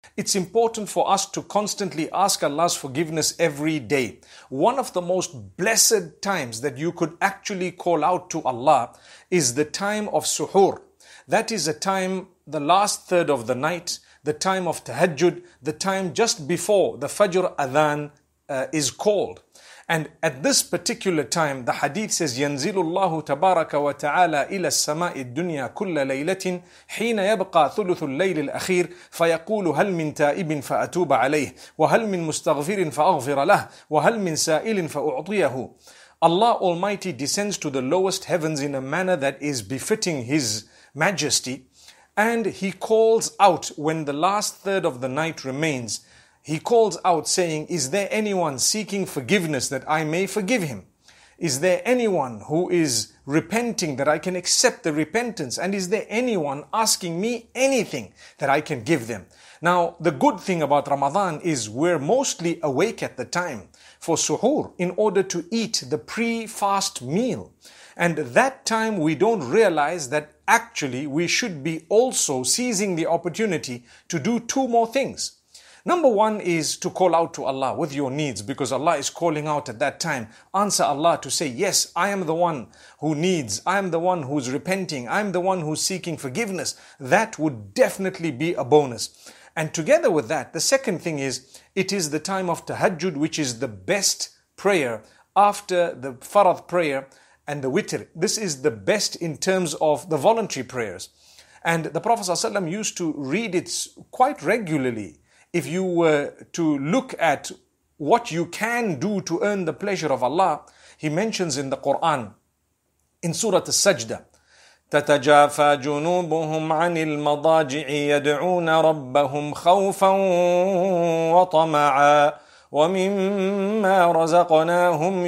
It's important for us to constantly ask Allah's forgiveness every day. One of the most blessed times that you could actually call out to Allah is the time of suhoor. That is a time, the last third of the night, the time of tahajjud, the time just before the Fajr adhan is called. And at this particular time, the hadith says, ينزل الله تبارك وتعالى إلى السماء الدنيا كل ليلة حين يبقى ثلث الليل الأخير فيقول هل من تائب فأتوب عليه وهل من مستغفر فأغفر له وهل من سائل فأعطيه. Allah Almighty descends to the lowest heavens in a manner that is befitting His Majesty, and He calls out when the last third of the night remains. He calls out saying, is there anyone seeking forgiveness that I may forgive him? Is there anyone who is repenting that I can accept the repentance? And is there anyone asking me anything that I can give them? Now, the good thing about Ramadan is we're mostly awake at the time for suhoor in order to eat the pre-fast meal. And that time we don't realize that actually we should be also seizing the opportunity to do two more things. Number one is to call out to Allah with your needs, because Allah is calling out at that time. Answer Allah to say, yes, I am the one who needs, I am the one who's repenting, I am the one who's seeking forgiveness. That would definitely be a bonus. And together with that, the second thing is, it is the time of tahajjud, which is the best prayer after the farad prayer and the witr. This is the best in terms of the voluntary prayers. And the Prophet ﷺ used to read it quite regularly. If you were to look at what you can do to earn the pleasure of Allah, He mentions in the Quran, in Surah As-Sajdah, تتجافى جنوبهم عن المضاجع يدعون ربهم خوفا وطمعا ومما رزقناهم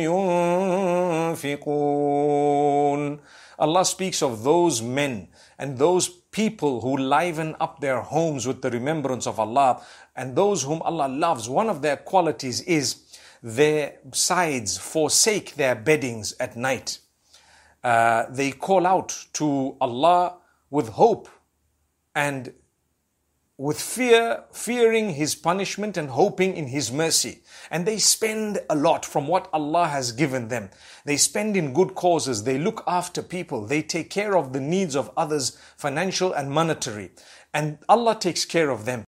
ينفقون. Allah speaks of those men and those people who liven up their homes with the remembrance of Allah, and those whom Allah loves. One of their qualities is their sides forsake their beddings at night. They call out to Allah with hope and with fearing His punishment and hoping in His mercy. And they spend a lot from what Allah has given them. They spend in good causes. They look after people. They take care of the needs of others, financial and monetary. And Allah takes care of them.